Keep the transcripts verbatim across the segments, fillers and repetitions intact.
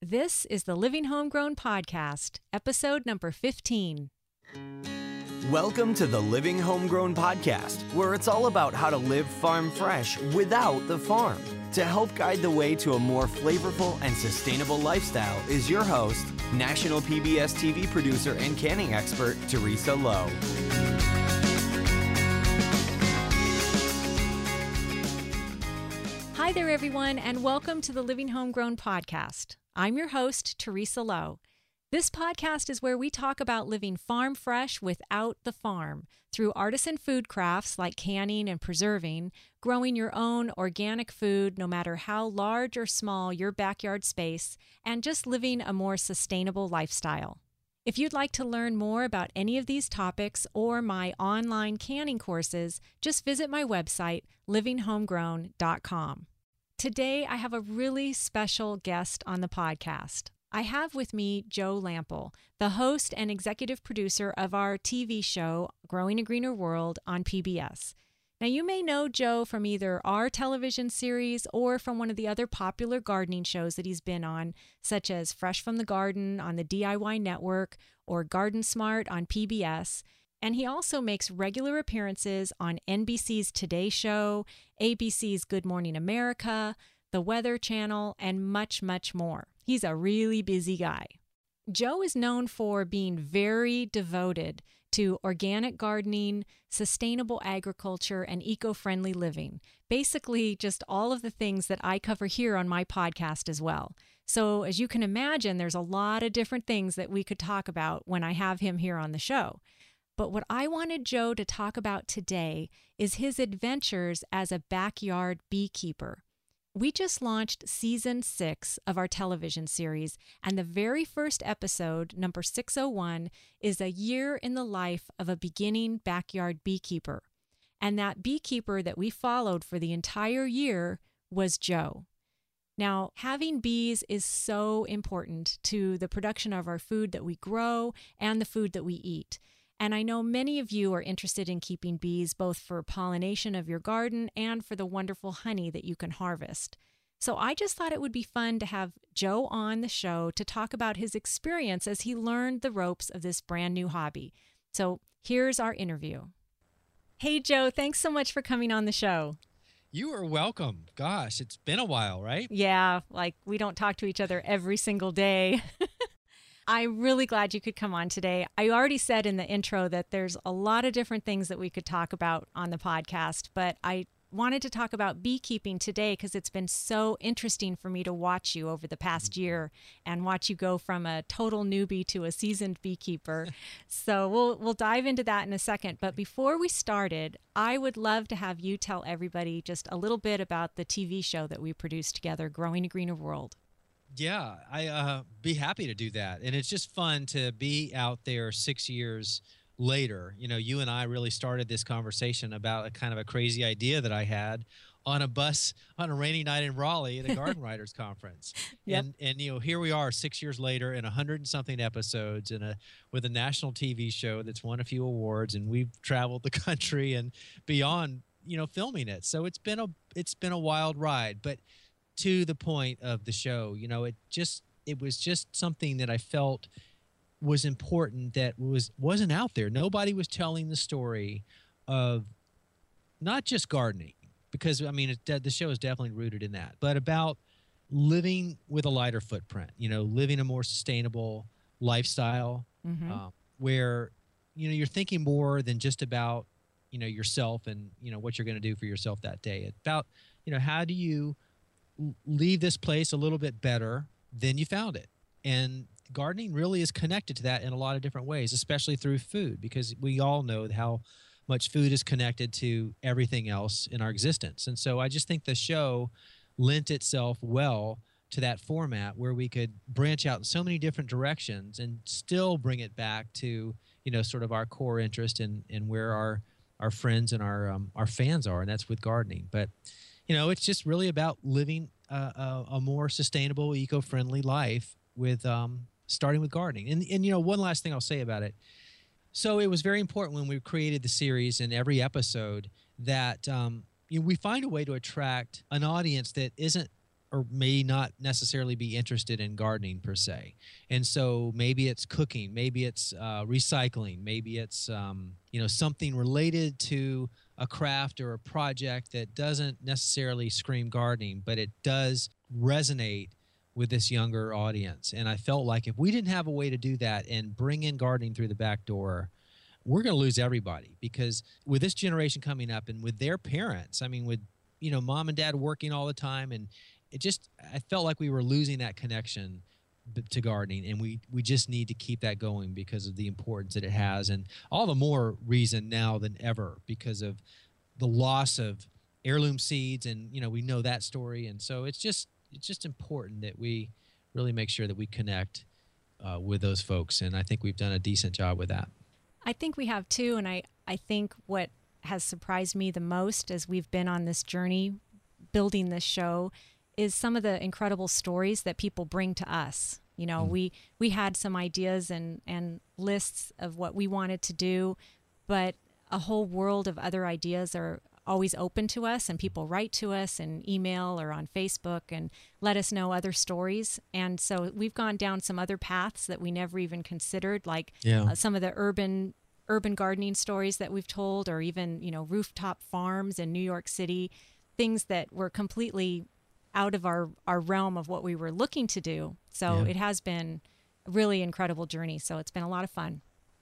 This is the Living Homegrown Podcast, episode number fifteen. Welcome to the Living Homegrown Podcast, where it's all about how to live farm fresh without the farm. To help guide the way to a more flavorful and sustainable lifestyle is your host, national P B S T V producer and canning expert, Teresa Lowe. Hi there, everyone, and welcome to the Living Homegrown Podcast. I'm your host, Teresa Lowe. This podcast is where we talk about living farm fresh without the farm through artisan food crafts like canning and preserving, growing your own organic food no matter how large or small your backyard space, and just living a more sustainable lifestyle. If you'd like to learn more about any of these topics or my online canning courses, just visit my website, living homegrown dot com. Today, I have a really special guest on the podcast. I have with me Joe Lample, the host and executive producer of our T V show, Growing a Greener World, on P B S. Now, you may know Joe from either our television series or from one of the other popular gardening shows that he's been on, such as Fresh from the Garden on the D I Y Network or Garden Smart on P B S. And he also makes regular appearances on N B C's Today Show, A B C's Good Morning America, The Weather Channel, and much, much more. He's a really busy guy. Joe is known for being very devoted to organic gardening, sustainable agriculture, and eco-friendly living. Basically, just all of the things that I cover here on my podcast as well. So as you can imagine, there's a lot of different things that we could talk about when I have him here on the show. But what I wanted Joe to talk about today is his adventures as a backyard beekeeper. We just launched season six of our television series, and the very first episode, number six oh one, is a year in the life of a beginning backyard beekeeper. And that beekeeper that we followed for the entire year was Joe. Now, having bees is so important to the production of our food that we grow and the food that we eat. And I know many of you are interested in keeping bees both for pollination of your garden and for the wonderful honey that you can harvest. So I just thought it would be fun to have Joe on the show to talk about his experience as he learned the ropes of this brand new hobby. So here's our interview. Hey, Joe, thanks so much for coming on the show. You are welcome. Gosh, it's been a while, right? Yeah, like we don't talk to each other every single day. I'm really glad you could come on today. I already said in the intro that there's a lot of different things that we could talk about on the podcast, but I wanted to talk about beekeeping today because it's been so interesting for me to watch you over the past year and watch you go from a total newbie to a seasoned beekeeper. So we'll we'll dive into that in a second. But before we started, I would love to have you tell everybody just a little bit about the T V show that we produced together, Growing a Greener World. Yeah, I uh, be happy to do that. And it's just fun to be out there six years later. You know, you and I really started this conversation about a kind of a crazy idea that I had on a bus on a rainy night in Raleigh at a Garden Writers Conference. Yep. And, and, you know, here we are six years later in a hundred and something episodes and a with a national T V show that's won a few awards. And we've traveled the country and beyond, you know, filming it. So it's been a it's been a wild ride. But to the point of the show, you know, it just it was just something that I felt was important that was wasn't out there. Nobody was telling the story of not just gardening, because I mean it, the show is definitely rooted in that, but about living with a lighter footprint. You know, living a more sustainable lifestyle, Mm-hmm. uh, where you know you're thinking more than just about you know yourself and you know what you're going to do for yourself that day. It's about you know how do you leave this place a little bit better than you found it. And gardening really is connected to that in a lot of different ways, especially through food, because we all know how much food is connected to everything else in our existence. And so I just think the show lent itself well to that format where we could branch out in so many different directions and still bring it back to, you know, sort of our core interest and in, in where our our friends and our um, our fans are, and that's with gardening. But you know, it's just really about living a, a, a more sustainable, eco-friendly life with um, starting with gardening. And, and, you know, one last thing I'll say about it. So it was very important when we created the series and every episode that um, you know, we find a way to attract an audience that isn't or may not necessarily be interested in gardening per se. And so maybe it's cooking, maybe it's uh, recycling, maybe it's um, you know, something related to a craft or a project that doesn't necessarily scream gardening, but it does resonate with this younger audience. And I felt like if we didn't have a way to do that and bring in gardening through the back door, we're going to lose everybody, because with this generation coming up and with their parents, I mean, with, you know, mom and dad working all the time, and it just, I felt like we were losing that connection to gardening, and we, we just need to keep that going because of the importance that it has, and all the more reason now than ever because of the loss of heirloom seeds, and, you know, we know that story. And so it's just, it's just important that we really make sure that we connect uh, with those folks, and I think we've done a decent job with that. I think we have too, and I, I think what has surprised me the most as we've been on this journey building this show is some of the incredible stories that people bring to us. You know, mm. we we had some ideas and, and lists of what we wanted to do, but a whole world of other ideas are always open to us, and people write to us and email or on Facebook and let us know other stories. And so we've gone down some other paths that we never even considered, like yeah. uh, some of the urban urban gardening stories that we've told, or even, you know, rooftop farms in New York City, things that were completely out of our, our realm of what we were looking to do. So yeah. it has been a really incredible journey. So it's been a lot of fun.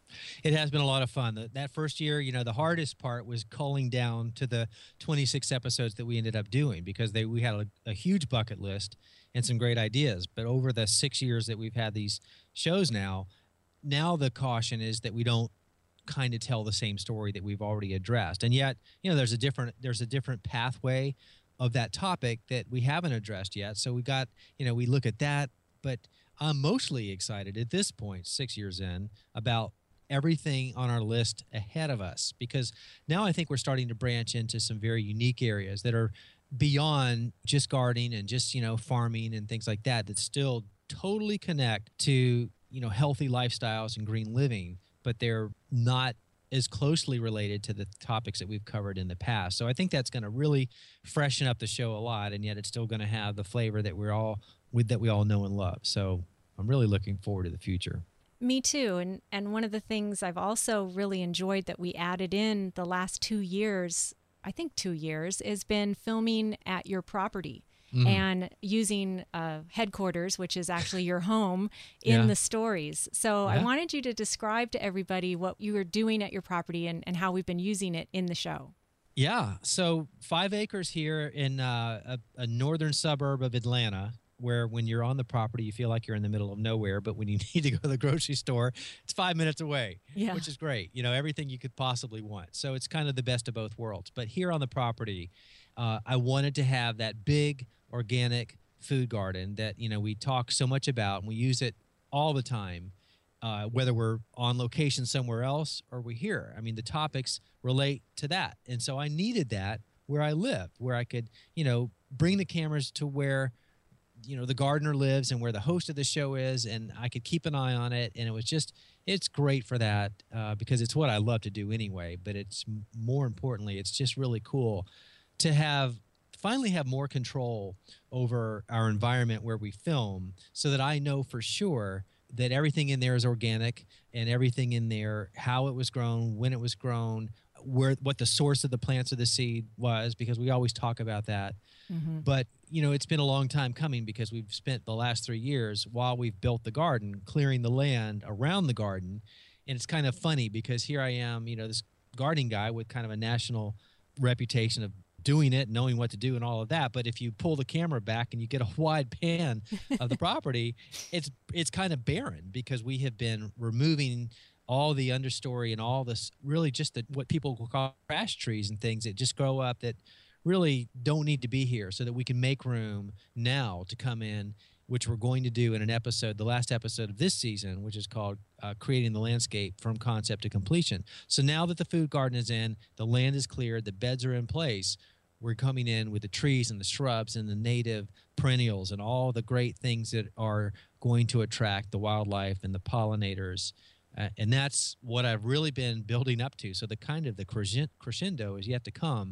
It has been a lot of fun. The, that first year, you know, the hardest part was culling down to the twenty-six episodes that we ended up doing, because they we had a, a huge bucket list and some great ideas. But over the six years that we've had these shows now, now the caution is that we don't kind of tell the same story that we've already addressed. And yet, you know, there's a different there's a different pathway of that topic that we haven't addressed yet. So we got, you know, we look at that, but I'm mostly excited at this point, six years in, about everything on our list ahead of us, because now I think we're starting to branch into some very unique areas that are beyond just gardening and just, you know, farming and things like that, that still totally connect to, you know, healthy lifestyles and green living, but they're not as closely related to the topics that we've covered in the past. So I think that's going to really freshen up the show a lot, and yet it's still going to have the flavor that we're all with, that we all know and love. So I'm really looking forward to the future. Me too. And and one of the things I've also really enjoyed that we added in the last two years, I think two years, has been filming at your property mm. and using uh, headquarters, which is actually your home, in yeah. the stories. So yeah. I wanted you to describe to everybody what you were doing at your property and, and how we've been using it in the show. Yeah. So five acres here in uh, a, a northern suburb of Atlanta, where when you're on the property, you feel like you're in the middle of nowhere, but when you need to go to the grocery store, it's five minutes away, yeah. which is great. You know, everything you could possibly want. So it's kind of the best of both worlds. But here on the property, uh, I wanted to have that big organic food garden that, you know, we talk so much about, and we use it all the time, uh, whether we're on location somewhere else or we're here. I mean, the topics relate to that. And so I needed that where I live, where I could, you know, bring the cameras to where, you know, the gardener lives and where the host of the show is, and I could keep an eye on it. And it was just, it's great for that uh, because it's what I love to do anyway. But it's more importantly, it's just really cool to have, finally have more control over our environment where we film, so that I know for sure that everything in there is organic, and everything in there, how it was grown, when it was grown, where, what the source of the plants of the seed was, because we always talk about that. Mm-hmm. But, you know, it's been a long time coming, because we've spent the last three years while we've built the garden, clearing the land around the garden. And it's kind of funny, because here I am, you know, this gardening guy with kind of a national reputation of doing it, knowing what to do and all of that. But if you pull the camera back and you get a wide pan of the property, it's it's kind of barren, because we have been removing all the understory and all this, really just the, what people will call trash trees and things that just grow up that really don't need to be here, so that we can make room now to come in, which we're going to do in an episode, the last episode of this season, which is called uh, Creating the Landscape from Concept to Completion. So now that the food garden is in, the land is cleared, the beds are in place, we're coming in with the trees and the shrubs and the native perennials and all the great things that are going to attract the wildlife and the pollinators. Uh, and that's what I've really been building up to. So the kind of the crescendo is yet to come.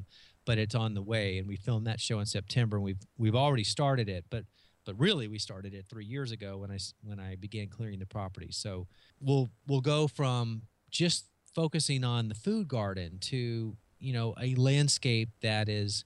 but it's on the way. And we filmed that show in September, and we've we've already started it. But but really, we started it three years ago when I when I began clearing the property. So we'll we'll go from just focusing on the food garden to, you know, a landscape that is,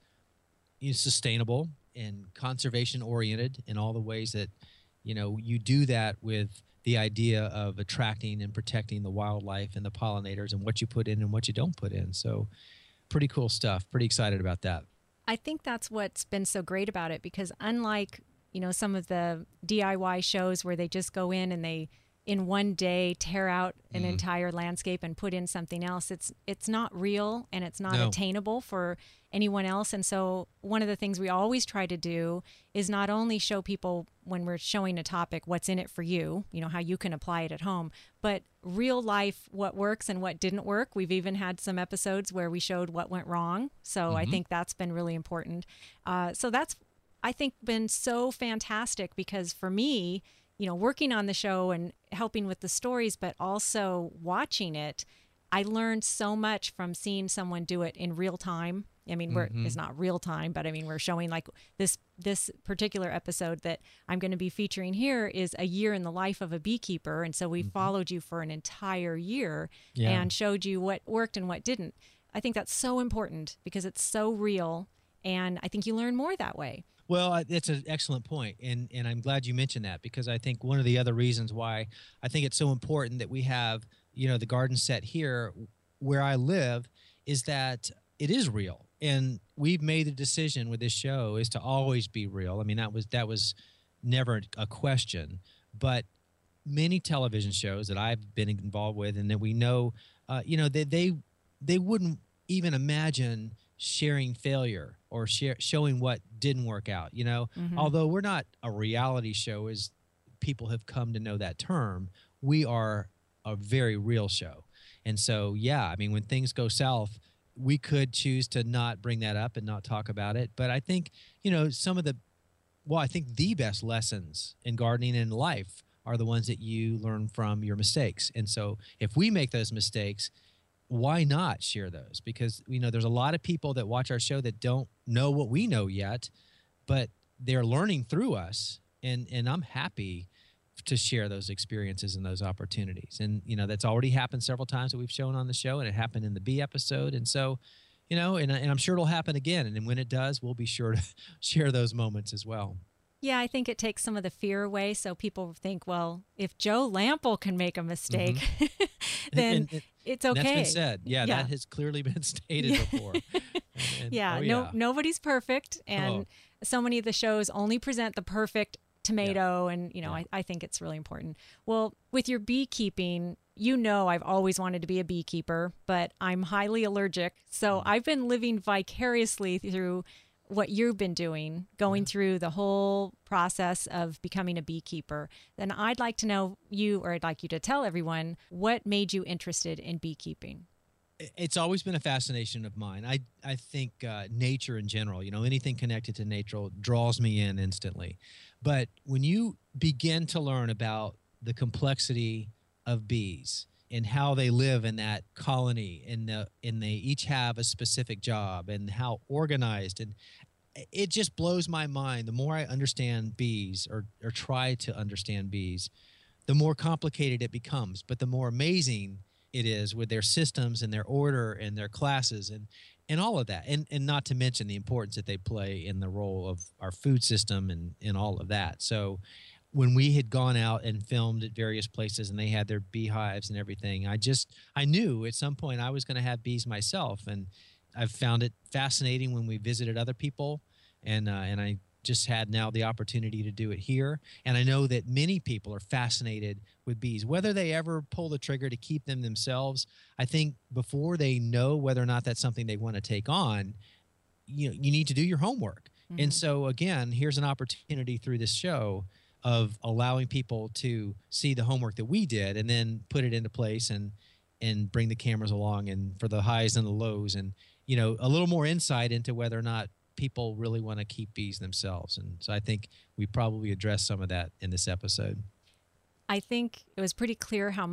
is sustainable and conservation oriented in all the ways that, you know, you do that with the idea of attracting and protecting the wildlife and the pollinators and what you put in and what you don't put in. So pretty cool stuff. Pretty excited about that. I think that's what's been so great about it, because unlike, you know, some of the D I Y shows where they just go in and they in one day tear out an mm-hmm. entire landscape and put in something else, it's it's not real and it's not no. attainable for anyone else. And so one of the things we always try to do is not only show people when we're showing a topic what's in it for you, you know, how you can apply it at home, but real life, what works and what didn't work. We've even had some episodes where we showed what went wrong. So mm-hmm. I think that's been really important. Uh, so that's, I think, been so fantastic, because for me, you know, working on the show and helping with the stories, but also watching it, I learned so much from seeing someone do it in real time. I mean, we're, mm-hmm. it's not real time, but I mean, we're showing like this, this particular episode that I'm going to be featuring here is a year in the life of a beekeeper. And so we mm-hmm. followed you for an entire year yeah. and showed you what worked and what didn't. I think that's so important because it's so real. And I think you learn more that way. Well, it's an excellent point, and and I'm glad you mentioned that, because I think one of the other reasons why I think it's so important that we have, you know, the garden set here where I live is that it is real, and we've made the decision with this show is to always be real. I mean, that was that was never a question, but many television shows that I've been involved with and that we know, uh, you know, they they they wouldn't even imagine sharing failure or share, showing what didn't work out, you know, mm-hmm. although we're not a reality show as people have come to know that term, we are a very real show. And so, yeah, I mean, when things go south, we could choose to not bring that up and not talk about it. But I think, you know, some of the, well, I think the best lessons in gardening and life are the ones that you learn from your mistakes. And so if we make those mistakes, why not share those? Because, you know, there's a lot of people that watch our show that don't know what we know yet, but they're learning through us. And, and I'm happy to share those experiences and those opportunities. And, you know, that's already happened several times that we've shown on the show, and it happened in the bee episode. And so, you know, and, and I'm sure it'll happen again. And when it does, we'll be sure to share those moments as well. Yeah, I think it takes some of the fear away. So people think, well, if Joe Lamp'l can make a mistake, mm-hmm. then and, and, it's okay. And that's been said. Yeah, yeah, that has clearly been stated before. and, and, yeah, oh, no, yeah, nobody's perfect. And oh. so many of the shows only present the perfect tomato. Yeah. And, you know, yeah. I, I think it's really important. Well, with your beekeeping, you know, I've always wanted to be a beekeeper, but I'm highly allergic. So mm-hmm. I've been living vicariously through what you've been doing, going yeah. through the whole process of becoming a beekeeper. Then I'd like to know you, or I'd like you to tell everyone, what made you interested in beekeeping? It's always been a fascination of mine. I I think uh, nature in general, you know, anything connected to nature draws me in instantly. But when you begin to learn about the complexity of bees and how they live in that colony, and the and they each have a specific job, and how organized, and it just blows my mind. The more I understand bees, or or try to understand bees, the more complicated it becomes, but the more amazing it is with their systems and their order and their classes and and all of that, and and not to mention the importance that they play in the role of our food system and and all of that. So when we had gone out and filmed at various places and they had their beehives and everything, I just, I knew at some point I was going to have bees myself. And I've found it fascinating when we visited other people. And, uh, and I just had now the opportunity to do it here. And I know that many people are fascinated with bees, whether they ever pull the trigger to keep them themselves. I think before they know whether or not that's something they want to take on, you know, you need to do your homework. Mm-hmm. And so again, here's an opportunity through this show of allowing people to see the homework that we did and then put it into place and and bring the cameras along, and for the highs and the lows, and, you know, a little more insight into whether or not people really want to keep bees themselves. And so I think we probably addressed some of that in this episode. I think it was pretty clear how much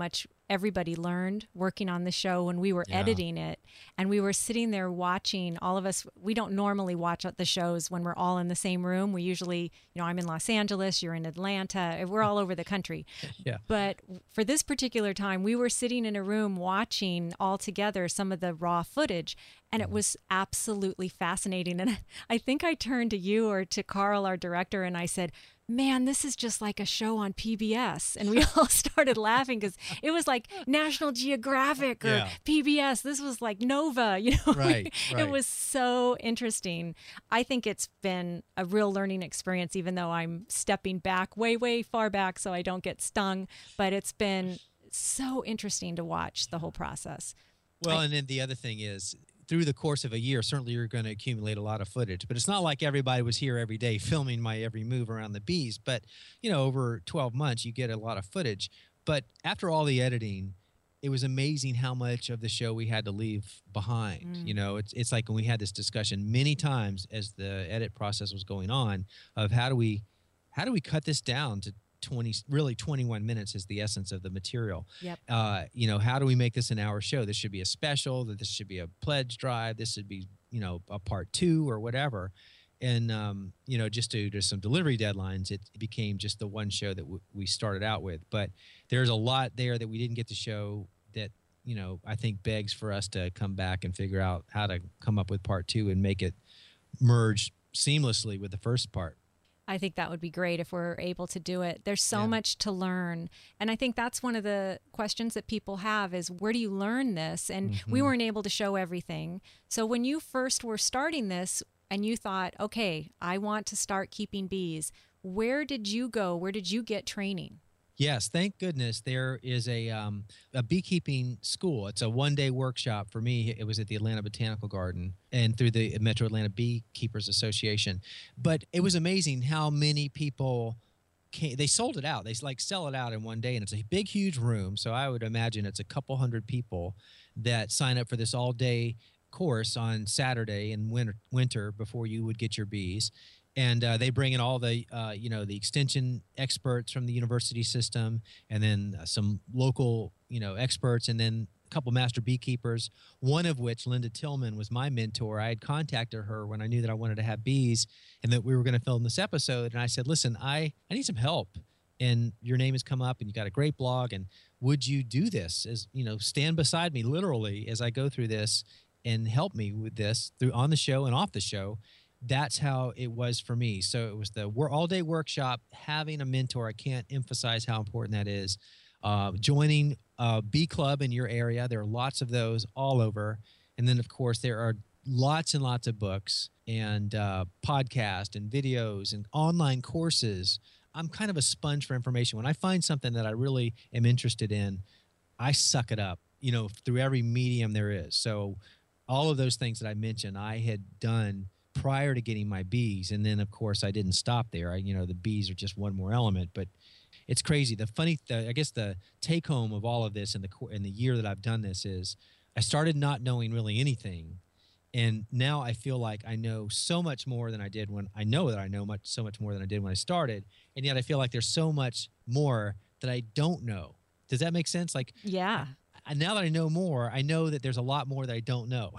everybody learned working on the show when we were Yeah. editing it. And we were sitting there watching all of us. We don't normally watch the shows when we're all in the same room. We usually, you know, I'm in Los Angeles, you're in Atlanta, we're all over the country. Yeah. But for this particular time, we were sitting in a room watching all together some of the raw footage. And it was absolutely fascinating. And I think I turned to you or to Carl, our director, and I said, man, this is just like a show on P B S. And we all started laughing because it was like National Geographic or Yeah. P B S. This was like Nova, you know? Right, It right. was so interesting. I think it's been a real learning experience, even though I'm stepping back way, way far back so I don't get stung. But it's been so interesting to watch the whole process. Well, I- and then the other thing is, through the course of a year, certainly you're going to accumulate a lot of footage. But it's not like everybody was here every day filming my every move around the bees. But, you know, over twelve months, you get a lot of footage. But after all the editing, it was amazing how much of the show we had to leave behind. Mm. You know, it's it's like when we had this discussion many times as the edit process was going on of how do we how do we cut this down to twenty, really twenty-one minutes is the essence of the material. Yep. Uh, you know, how do we make this an hour show? This should be a special, that this should be a pledge drive, this should be, you know, a part two or whatever. And, um, you know, just due to some delivery deadlines, it became just the one show that w- we started out with. But there's a lot there that we didn't get to show that, you know, I think begs for us to come back and figure out how to come up with part two and make it merge seamlessly with the first part. I think that would be great if we're able to do it. There's so Yeah. much to learn. And I think that's one of the questions that people have is where do you learn this? And we Mhm. weren't able to show everything. So when you first were starting this and you thought, okay, I want to start keeping bees, where did you go? Where did you get training? Yes, thank goodness there is a um, a beekeeping school. It's a one-day workshop for me. It was at the Atlanta Botanical Garden and through the Metro Atlanta Beekeepers Association. But it was amazing how many people came. They sold it out. They like sell it out in one day, and it's a big, huge room. So I would imagine it's a couple hundred people that sign up for this all-day course on Saturday in winter, winter before you would get your bees. And uh, they bring in all the, uh, you know, the extension experts from the university system, and then uh, some local, you know, experts, and then a couple master beekeepers. One of which, Linda Tillman, was my mentor. I had contacted her when I knew that I wanted to have bees, and that we were going to film this episode. And I said, "Listen, I I need some help, and your name has come up, and you got a great blog, and would you do this? As you know, stand beside me literally as I go through this, and help me with this through on the show and off the show." That's how it was for me. So it was the all-day workshop, having a mentor. I can't emphasize how important that is. Uh, joining a bee club in your area. There are lots of those all over. And then, of course, there are lots and lots of books and uh, podcasts and videos and online courses. I'm kind of a sponge for information. When I find something that I really am interested in, I suck it up, you know, through every medium there is. So all of those things that I mentioned, I had done prior to getting my bees. And then, of course, I didn't stop there. I, you know, the bees are just one more element. But it's crazy. The funny, the, I guess the take home of all of this in the in the year that I've done this is I started not knowing really anything. And now I feel like I know so much more than I did when I know that I know much so much more than I did when I started. And yet I feel like there's so much more that I don't know. Does that make sense? Like, Yeah. I, now that I know more, I know that there's a lot more that I don't know.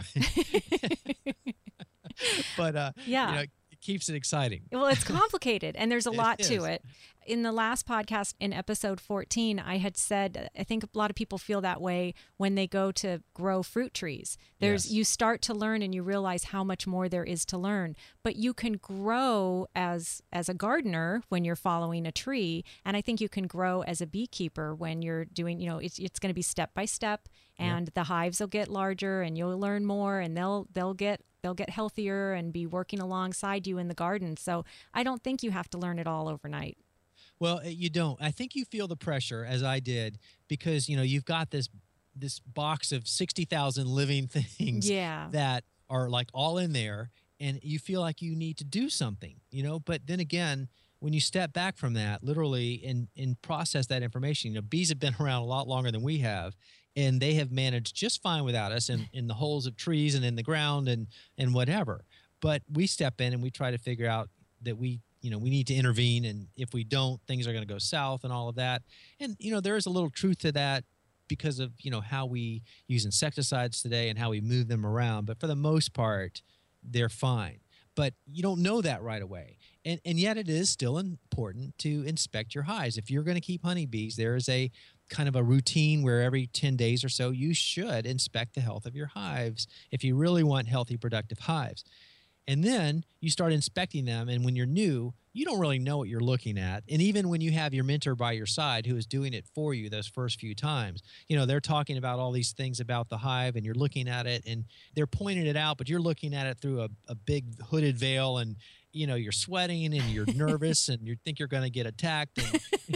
But uh, Yeah. you know, it keeps it exciting. Well, it's complicated and there's a It lot to is. it. In the last podcast, in episode fourteen, I had said, I think a lot of people feel that way when they go to grow fruit trees. There's, Yes. you start to learn and you realize how much more there is to learn, but you can grow as, as a gardener when you're following a tree. And I think you can grow as a beekeeper when you're doing, you know, it's, it's going to be step by step, and the hives will get larger and you'll learn more, and they'll, they'll get, they'll get healthier and be working alongside you in the garden. So I don't think you have to learn it all overnight. Well, uh, you don't. I think you feel the pressure, as I did, because you know you've got this this box of sixty thousand living things Yeah. that are like all in there, and you feel like you need to do something, you know. But then again, when you step back from that, literally, and and process that information, you know, bees have been around a lot longer than we have, and they have managed just fine without us in, in the holes of trees and in the ground and and whatever. But we step in and we try to figure out that we, you know, we need to intervene, and if we don't, things are going to go south and all of that. And you know, there is a little truth to that. because of, you know, how we use insecticides today and how we move them around. But for the most part, they're fine. But you don't know that right away. And, and yet it is still important to inspect your hives. If you're going to keep honeybees, there is a kind of a routine where every ten days or so you should inspect the health of your hives if you really want healthy, productive hives. And then you start inspecting them, and when you're new, you don't really know what you're looking at. And even when you have your mentor by your side who is doing it for you those first few times, you know, they're talking about all these things about the hive, and you're looking at it, and they're pointing it out, but you're looking at it through a, a big hooded veil, and, you know, you're sweating, and you're nervous, and you think you're going to get attacked. And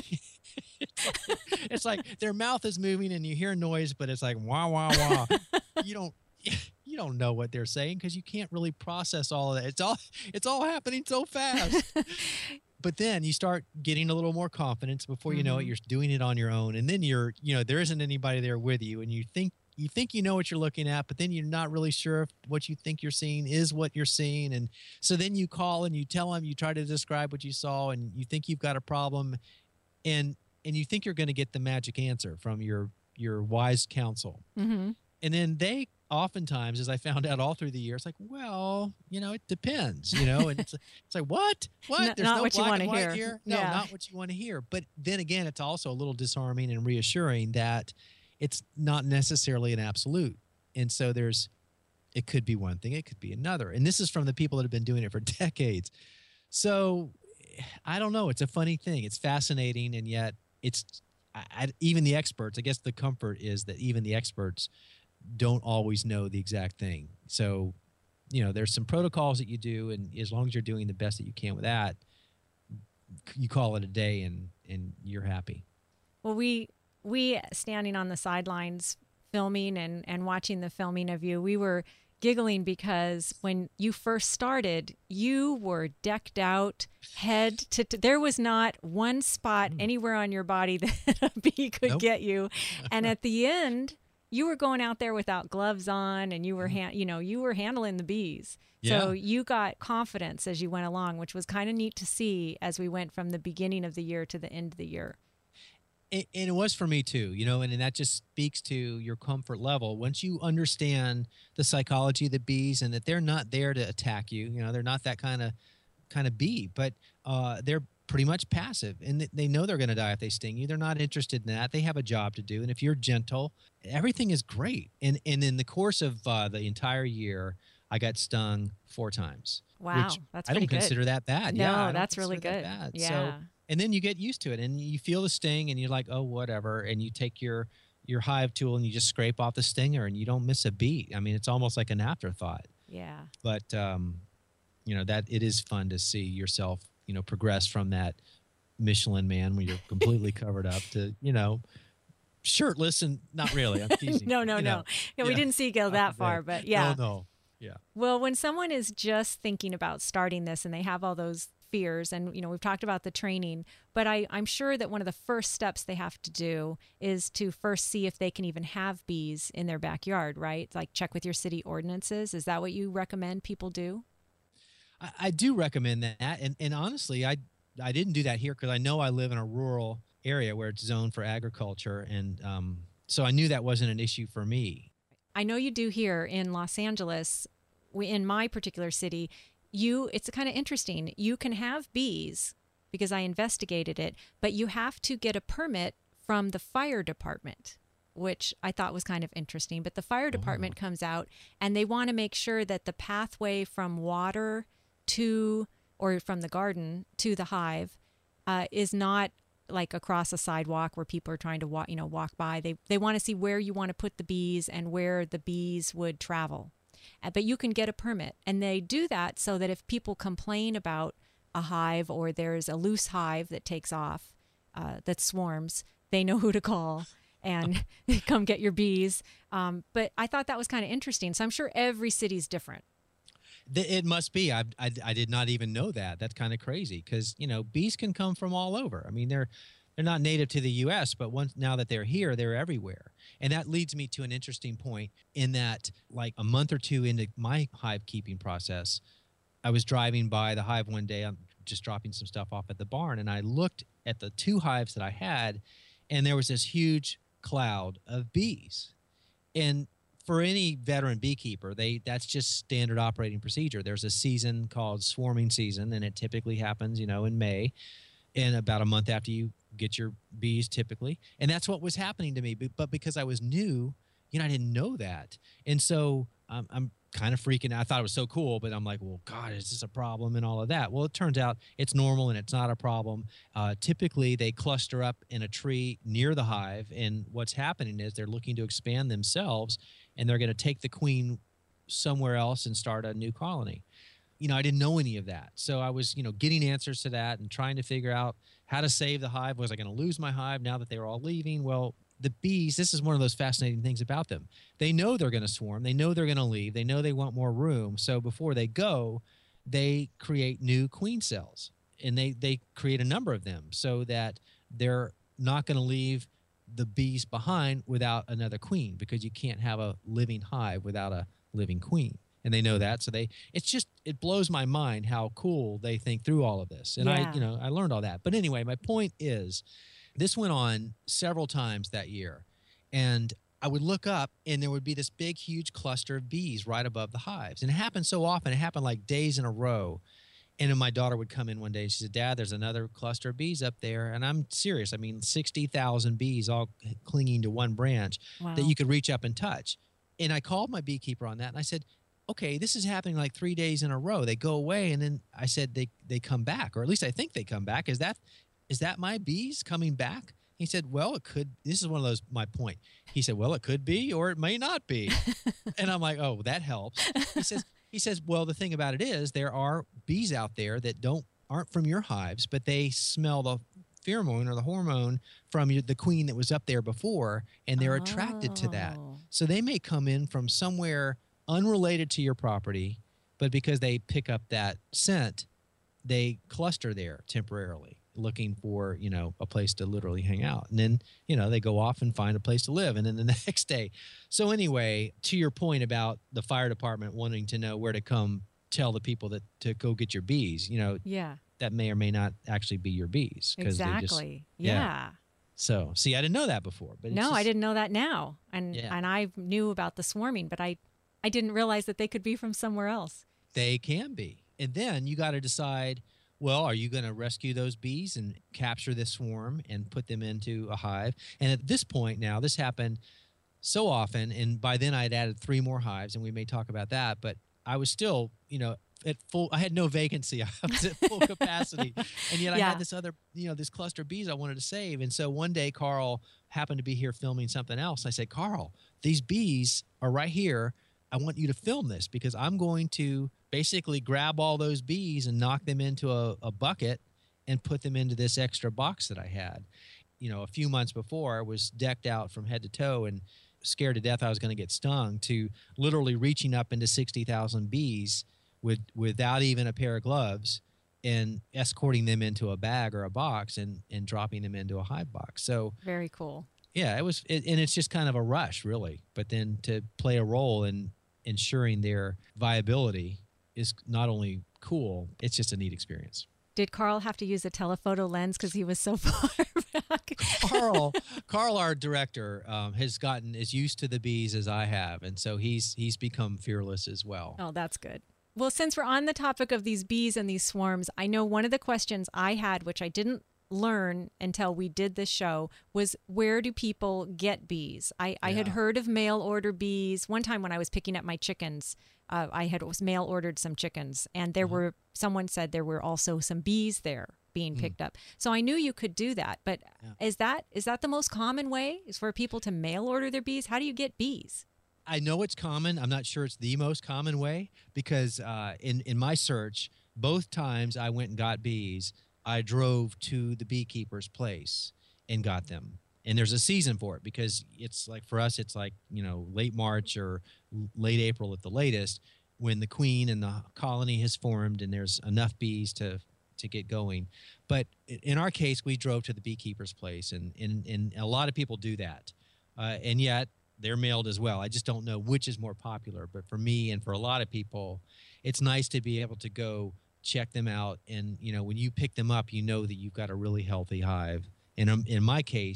it's like their mouth is moving, and you hear noise, but it's like, wah, wah, wah. You don't... You don't know what they're saying because you can't really process all of that. It's all it's all happening so fast. But then you start getting a little more confidence. Before you mm-hmm. know it, you're doing it on your own, and then you're, you know, there isn't anybody there with you, and you think you think you know what you're looking at, but then you're not really sure if what you think you're seeing is what you're seeing. And so then you call and you tell them, you try to describe what you saw, and you think you've got a problem, and and you think you're going to get the magic answer from your your wise counsel. Mm-hmm. And then they oftentimes, as I found out all through the years, like, well, you know, it depends, you know, and it's, it's like, what? What? No, There's not no what you black want and to white hear. here. No, yeah. not what you want to hear. But then again, it's also a little disarming and reassuring that it's not necessarily an absolute. And so there's, it could be one thing, it could be another. And this is from the people that have been doing it for decades. So I don't know. It's a funny thing. It's fascinating. And yet it's, I, I, even the experts, I guess the comfort is that even the experts don't always know the exact thing. So, you know, there's some protocols that you do, and as long as you're doing the best that you can with that, you call it a day and, and you're happy. Well, we, we standing on the sidelines filming and, and watching the filming of you, we were giggling because when you first started, you were decked out head to, to there was not one spot mm. anywhere on your body that a bee could nope. get you. And at the end, you were going out there without gloves on, and you were, ha- you know, you were handling the bees. Yeah. So you got confidence as you went along, which was kind of neat to see as we went from the beginning of the year to the end of the year. And it was for me too, you know, and, and that just speaks to your comfort level. Once you understand the psychology of the bees and that they're not there to attack you, you know, they're not that kind of kind of bee, but uh, they're pretty much passive, and they know they're going to die if they sting you. They're not interested in that. They have a job to do, and if you're gentle, everything is great. And and in the course of uh, the entire year, I got stung four times. Wow, which that's I don't pretty good. consider that bad. No, yeah, that's really good. That bad. Yeah. So, and then you get used to it, and you feel the sting, and you're like, oh, whatever. And you take your your hive tool and you just scrape off the stinger, and you don't miss a beat. I mean, it's almost like an afterthought. Yeah. But um, you know, that it is fun to see yourself, you know, progress from that Michelin man when you're completely covered up to, you know, shirtless and not really. I'm teasing. no, no, you no. know. Yeah, we yeah. didn't see go that far, but yeah. No, no. Yeah. Well, when someone is just thinking about starting this and they have all those fears, and, you know, we've talked about the training, but I, I'm sure that one of the first steps they have to do is to first see if they can even have bees in their backyard, right? Like check with your city ordinances. Is that what you recommend people do? I, I do recommend that. And, and honestly, I, I didn't do that here because I know I live in a rural area where it's zoned for agriculture. And um, so I knew that wasn't an issue for me. I know you do here in Los Angeles. We, in my particular city, you it's kind of interesting. You can have bees because I investigated it, but you have to get a permit from the fire department, which I thought was kind of interesting. But the fire department oh. comes out, and they want to make sure that the pathway from water to or from the garden to the hive uh, is not like across a sidewalk where people are trying to walk, you know, walk by. They they want to see where you want to put the bees and where the bees would travel. Uh, but you can get a permit, and they do that so that if people complain about a hive or there's a loose hive that takes off, uh, that swarms, they know who to call and come get your bees. Um, but I thought that was kind of interesting. So I'm sure every city's different. It must be. I, I, I did not even know that. That's kind of crazy because, you know, bees can come from all over. I mean, they're they're not native to the U S, but once now that they're here, they're everywhere. And that leads me to an interesting point in that, like a month or two into my hive keeping process, I was driving by the hive one day. I'm just dropping some stuff off at the barn, and I looked at the two hives that I had, and there was this huge cloud of bees. And for any veteran beekeeper, they that's just standard operating procedure. There's a season called swarming season, and it typically happens, you know, in May, and about a month after you get your bees typically. And that's what was happening to me. But because I was new, you know, I didn't know that. And so um, I'm kind of freaking out. I thought it was so cool, but I'm like, well, God, is this a problem and all of that? Well, it turns out it's normal and it's not a problem. Uh, typically, they cluster up in a tree near the hive, and what's happening is they're looking to expand themselves, and they're going to take the queen somewhere else and start a new colony. You know, I didn't know any of that. So I was, you know, getting answers to that and trying to figure out how to save the hive. Was I going to lose my hive now that they were all leaving? Well, the bees, this is one of those fascinating things about them. They know they're going to swarm. They know they're going to leave. They know they want more room. So before they go, they create new queen cells, and they, they create a number of them so that they're not going to leave the bees behind without another queen, because you can't have a living hive without a living queen. And they know that. So they, it's just, it blows my mind how cool they think through all of this. And Yeah. I, you know, I learned all that. But anyway, my point is, this went on several times that year. And I would look up and there would be this big, huge cluster of bees right above the hives. And it happened so often. It happened like days in a row. And then my daughter would come in one day and she said, Dad, there's another cluster of bees up there. And I'm serious. I mean, sixty thousand bees all clinging to one branch Wow. that you could reach up and touch. And I called my beekeeper on that. And I said, okay, this is happening like three days in a row. They go away. And then I said, they, they come back, or at least I think they come back. Is that, is that my bees coming back? He said, well, it could. This is one of those, my point. He said, well, it could be, or it may not be. And I'm like, oh, that helps. He says, he says, well, the thing about it is there are bees out there that don't, aren't from your hives, but they smell the pheromone or the hormone from your, the queen that was up there before, and they're attracted to that. Oh. So they may come in from somewhere unrelated to your property, but because they pick up that scent, they cluster there temporarily, looking for, you know, a place to literally hang out. And then, you know, they go off and find a place to live. And then the next day. So anyway, to your point about the fire department wanting to know where to come tell the people that to go get your bees, you know, Yeah. that may or may not actually be your bees. 'Cause they just- Exactly. yeah. Yeah. So, see, I didn't know that before. But it's No, I just- didn't know that now. And Yeah. and I knew about the swarming, but I I didn't realize that they could be from somewhere else. They can be. And then you got to decide, well, are you going to rescue those bees and capture this swarm and put them into a hive? And at this point now, this happened so often, and by then I had added three more hives, and we may talk about that, but I was still, you know, at full, I had no vacancy. I was at full capacity. And yet I Yeah. had this other, you know, this cluster of bees I wanted to save. And so one day Carl happened to be here filming something else. I said, Carl, these bees are right here. I want you to film this because I'm going to basically grab all those bees and knock them into a, a bucket and put them into this extra box that I had. You know, a few months before, I was decked out from head to toe and scared to death I was going to get stung, to literally reaching up into sixty thousand bees with without even a pair of gloves and escorting them into a bag or a box and, and dropping them into a hive box. So Very cool. yeah, it was, it, and it's just kind of a rush, really. But then to play a role in ensuring their viability is not only cool, it's just a neat experience. Did Carl have to use a telephoto lens because he was so far back? Carl, Carl, our director, um, has gotten as used to the bees as I have, and so he's he's become fearless as well. Oh, that's good. Well, since we're on the topic of these bees and these swarms, I know one of the questions I had, which I didn't learn until we did this show, was where do people get bees? I, I had Yeah. heard of mail order bees. One time when I was picking up my chickens, uh, I had was mail ordered some chickens, and there Uh-huh. were someone said there were also some bees there being picked up. So I knew you could do that. But Yeah. is that is that the most common way? Is for people to mail order their bees? How do you get bees? I know it's common. I'm not sure it's the most common way because uh, in in my search, both times I went and got bees, I drove to the beekeeper's place and got them. And there's a season for it because it's like, for us, it's like, you know, late March or l- late April at the latest, when the queen and the colony has formed and there's enough bees to to get going. But i- in our case, we drove to the beekeeper's place, and and, and a lot of people do that. Uh, and yet they're mailed as well. I just don't know which is more popular. But for me and for a lot of people, it's nice to be able to go check them out. And, you know, when you pick them up, you know that you've got a really healthy hive. And um, in my case,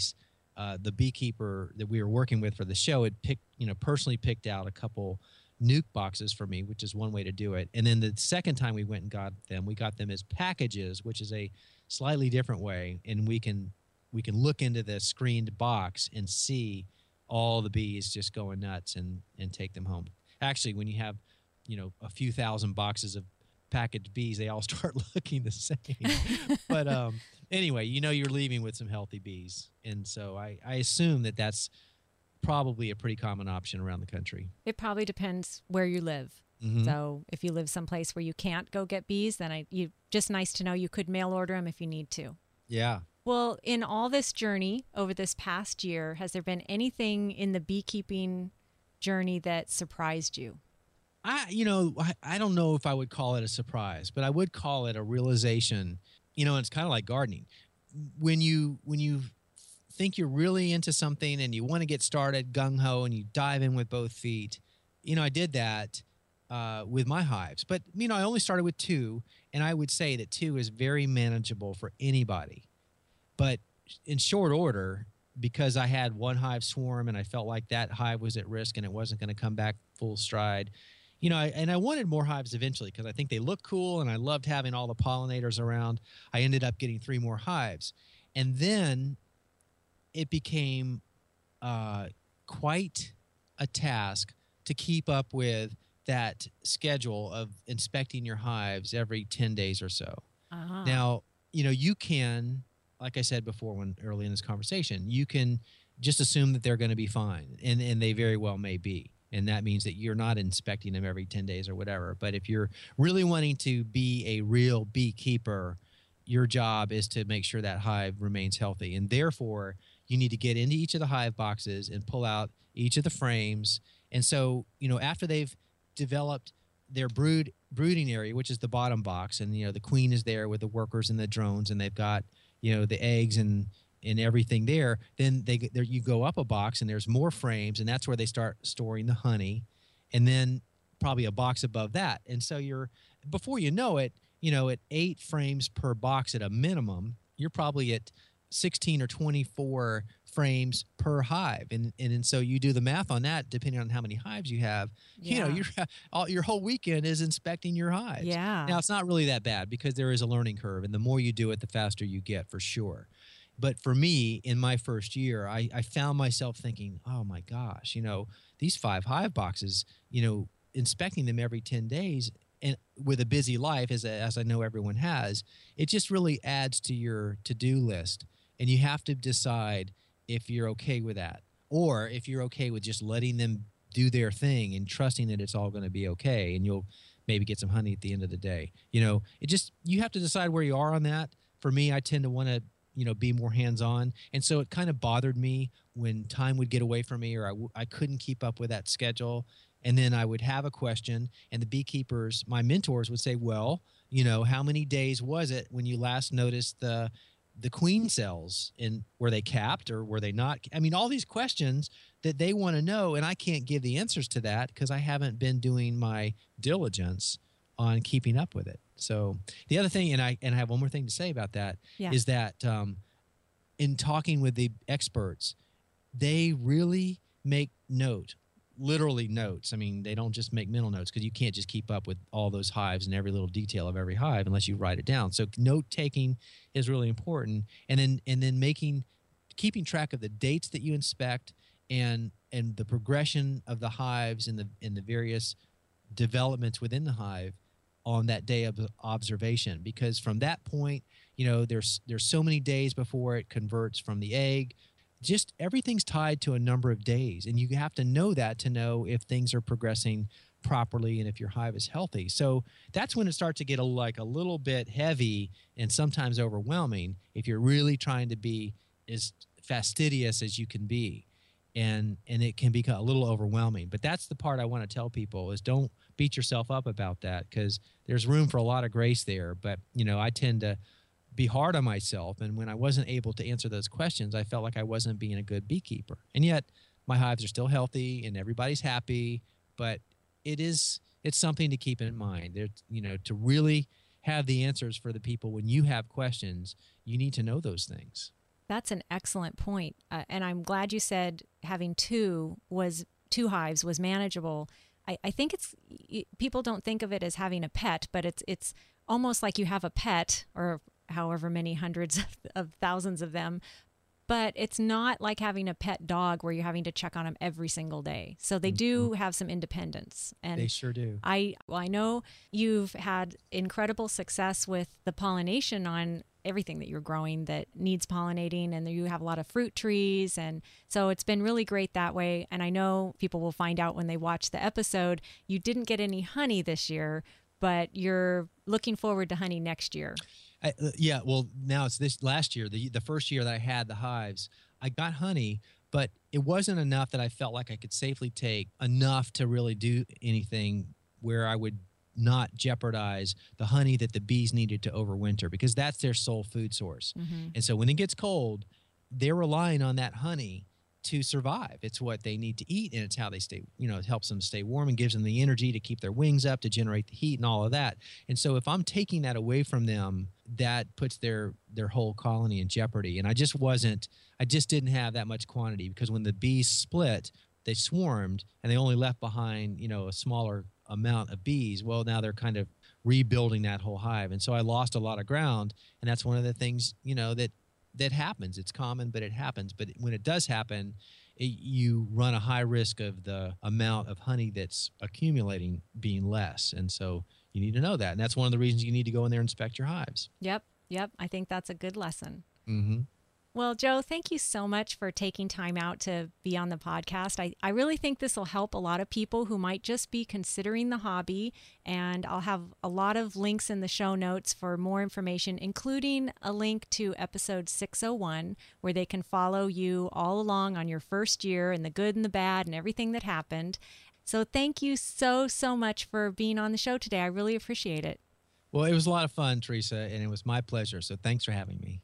uh, the beekeeper that we were working with for the show had picked, you know, personally picked out a couple nuke boxes for me, which is one way to do it. And then the second time we went and got them, we got them as packages, which is a slightly different way. And we can we can look into the screened box and see all the bees just going nuts and and take them home. Actually, when you have, you know, a few thousand boxes of packaged bees, they all start looking the same. But um, anyway, you know, you're leaving with some healthy bees. And so I, I assume that that's probably a pretty common option around the country. It probably depends where you live. Mm-hmm. So if you live someplace where you can't go get bees, then I you just nice to know you could mail order them if you need to. Yeah. Well, in all this journey over this past year, has there been anything in the beekeeping journey that surprised you? I, you know, I, I don't know if I would call it a surprise, but I would call it a realization. You know, it's kind of like gardening. When you when you think you're really into something and you want to get started gung-ho and you dive in with both feet. You know, I did that uh, with my hives. But, you know, I only started with two, and I would say that two is very manageable for anybody. But in short order, because I had one hive swarm and I felt like that hive was at risk and it wasn't going to come back full stride, you know, I, and I wanted more hives eventually because I think they look cool and I loved having all the pollinators around. I ended up getting three more hives. And then it became uh, quite a task to keep up with that schedule of inspecting your hives every ten days or so. Uh-huh. Now, you know, you can, like I said before when early in this conversation, you can just assume that they're going to be fine, and, and they very well may be. And that means that you're not inspecting them every ten days or whatever. But if you're really wanting to be a real beekeeper, your job is to make sure that hive remains healthy. And therefore, you need to get into each of the hive boxes and pull out each of the frames. And so, you know, after they've developed their brood brooding area, which is the bottom box, and, you know, the queen is there with the workers and the drones, and they've got, you know, the eggs and and everything there, then they there, you go up a box and there's more frames, and that's where they start storing the honey, and then probably a box above that. And so you're, before you know it, you know, at eight frames per box at a minimum, you're probably at sixteen or twenty-four frames per hive. And, and and so you do the math on that, depending on how many hives you have. Yeah. You know, your all, your whole weekend is inspecting your hives. Yeah. Now, it's not really that bad because there is a learning curve, and the more you do it, the faster you get, for sure. But for me, in my first year, I, I found myself thinking, oh, my gosh, you know, these five hive boxes, you know, inspecting them every ten days, and with a busy life, as, as I know everyone has, it just really adds to your to-do list. And you have to decide if you're okay with that, or if you're okay with just letting them do their thing and trusting that it's all going to be okay, and you'll maybe get some honey at the end of the day. You know, it just, you have to decide where you are on that. For me, I tend to want to, you know, be more hands-on. And so it kind of bothered me when time would get away from me, or I, w- I couldn't keep up with that schedule. And then I would have a question, and the beekeepers, my mentors, would say, well, you know, how many days was it when you last noticed the the queen cells, and were they capped or were they not? I mean, all these questions that they want to know, and I can't give the answers to that because I haven't been doing my diligence on keeping up with it. So the other thing, and I and I have one more thing to say about that, yeah. is that um, in talking with the experts, they really make note, literally notes. I mean, they don't just make mental notes, because you can't just keep up with all those hives and every little detail of every hive unless you write it down. So note taking is really important, and then and then making keeping track of the dates that you inspect, and and the progression of the hives and the and the various developments within the hive on that day of observation. Because from that point, you know, there's there's so many days before it converts from the egg. Just everything's tied to a number of days, and you have to know that to know if things are progressing properly and if your hive is healthy. So that's when it starts to get a, like a little bit heavy and sometimes overwhelming if you're really trying to be as fastidious as you can be, and and it can become a little overwhelming. But that's the part I want to tell people, is don't beat yourself up about that, because there's room for a lot of grace there. But, you know, I tend to be hard on myself, and when I wasn't able to answer those questions, I felt like I wasn't being a good beekeeper. And yet my hives are still healthy and everybody's happy, but it is it's something to keep in mind. There, you know, to really have the answers for the people when you have questions, you need to know those things. That's an excellent point. Uh, and I'm glad you said having two was two hives was manageable. I, I think it's people don't think of it as having a pet, but it's it's almost like you have a pet or however many hundreds of, of thousands of them. But it's not like having a pet dog where you're having to check on them every single day. So they do have some independence. And they sure do. I well, I know you've had incredible success with the pollination on everything that you're growing that needs pollinating, and you have a lot of fruit trees, and so it's been really great that way. And I know people will find out when they watch the episode, you didn't get any honey this year, but you're looking forward to honey next year. I, uh, yeah, well, now it's this last year, the the first year that I had the hives, I got honey, but it wasn't enough that I felt like I could safely take enough to really do anything where I would not jeopardize the honey that the bees needed to overwinter, because that's their sole food source. Mm-hmm. And so when it gets cold, they're relying on that honey to survive. It's what they need to eat, and it's how they stay, you know, it helps them stay warm and gives them the energy to keep their wings up, to generate the heat and all of that. And so if I'm taking that away from them, that puts their their whole colony in jeopardy. And I just wasn't, I just didn't have that much quantity, because when the bees split, they swarmed and they only left behind, you know, a smaller amount of bees. Well, now they're kind of rebuilding that whole hive. And so I lost a lot of ground. And that's one of the things, you know, that that happens. It's common, but it happens. But when it does happen, it, you run a high risk of the amount of honey that's accumulating being less. And so you need to know that. And that's one of the reasons you need to go in there and inspect your hives. Yep. Yep. I think that's a good lesson. Mm-hmm. Well, Joe, thank you so much for taking time out to be on the podcast. I, I really think this will help a lot of people who might just be considering the hobby, and I'll have a lot of links in the show notes for more information, including a link to episode six oh one, where they can follow you all along on your first year and the good and the bad and everything that happened. So thank you so, so much for being on the show today. I really appreciate it. Well, it was a lot of fun, Teresa, and it was my pleasure. So thanks for having me.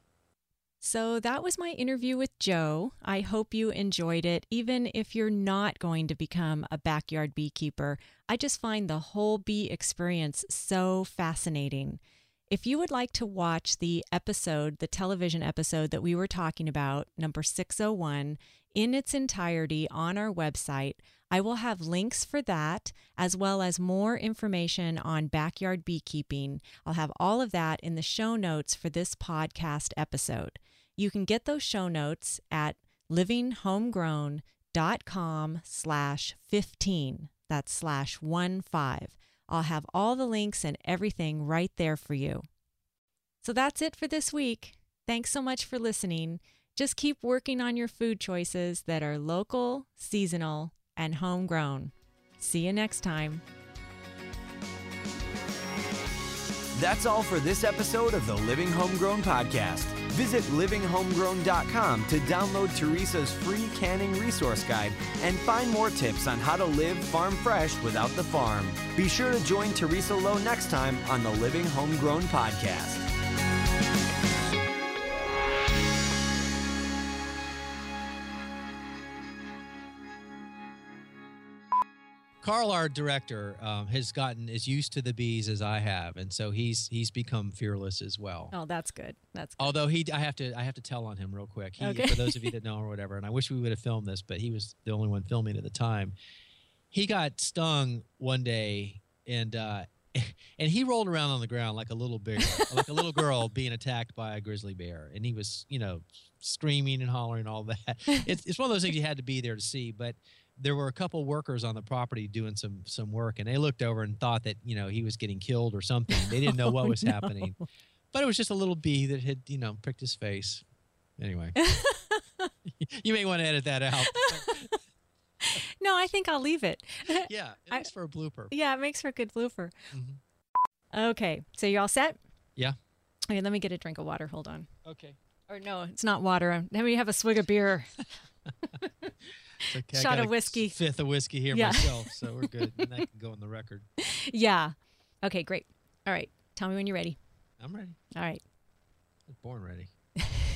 So that was my interview with Joe. I hope you enjoyed it, even if you're not going to become a backyard beekeeper. I just find the whole bee experience so fascinating. If you would like to watch the episode, the television episode that we were talking about, number six oh one, in its entirety on our website, I will have links for that, as well as more information on backyard beekeeping. I'll have all of that in the show notes for this podcast episode. You can get those show notes at livinghomegrown.com slash 15. That's slash one five. I'll have all the links and everything right there for you. So that's it for this week. Thanks so much for listening. Just keep working on your food choices that are local, seasonal, and homegrown. See you next time. That's all for this episode of the Living Homegrown Podcast. Visit living homegrown dot com to download Teresa's free canning resource guide and find more tips on how to live farm fresh without the farm. Be sure to join Teresa Lowe next time on the Living Homegrown Podcast. Carl, our director, um, has gotten as used to the bees as I have, and so he's he's become fearless as well. Oh, that's good. That's good. Although he, I have to I have to tell on him real quick. He, okay. For those of you that know or whatever, and I wish we would have filmed this, but he was the only one filming at the time. He got stung one day, and uh, and he rolled around on the ground like a little bear, like a little girl being attacked by a grizzly bear, and he was, you know, screaming and hollering all that. It's it's one of those things you had to be there to see, but. There were a couple workers on the property doing some some work, and they looked over and thought that, you know, he was getting killed or something. They didn't know what oh, was no. happening. But it was just a little bee that had, you know, pricked his face. Anyway. You may want to edit that out. No, I think I'll leave it. Yeah, it makes I, for a blooper. Yeah, it makes for a good blooper. Mm-hmm. Okay, so you all set? Yeah. Okay, let me get a drink of water. Hold on. Okay. Or no, it's not water. Let me have a swig of beer. Okay, shot of whiskey. Fifth of whiskey here yeah. myself, so we're good. And that can go on the record. Yeah. Okay, great. All right. Tell me when you're ready. I'm ready. All right. I was born ready.